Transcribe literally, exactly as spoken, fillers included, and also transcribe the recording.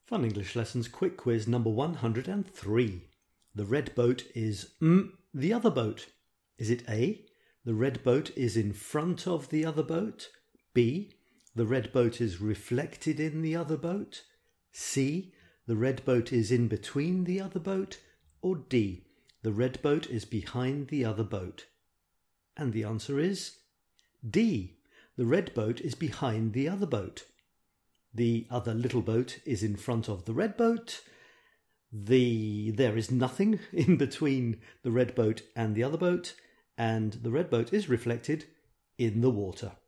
Fun English Lessons Quick Quiz number one hundred three. The red boat is mm, the other boat. Is it A, the red boat is in front of the other boat? B, the red boat is reflected in the other boat? C, the red boat is in between the other boat? Or D, the red boat is behind the other boat? And the answer is D, the red boat is behind the other boat. The other little boat is in front of the red boat. The there is nothing in between the red boat and the other boat, and the red boat is reflected in the water.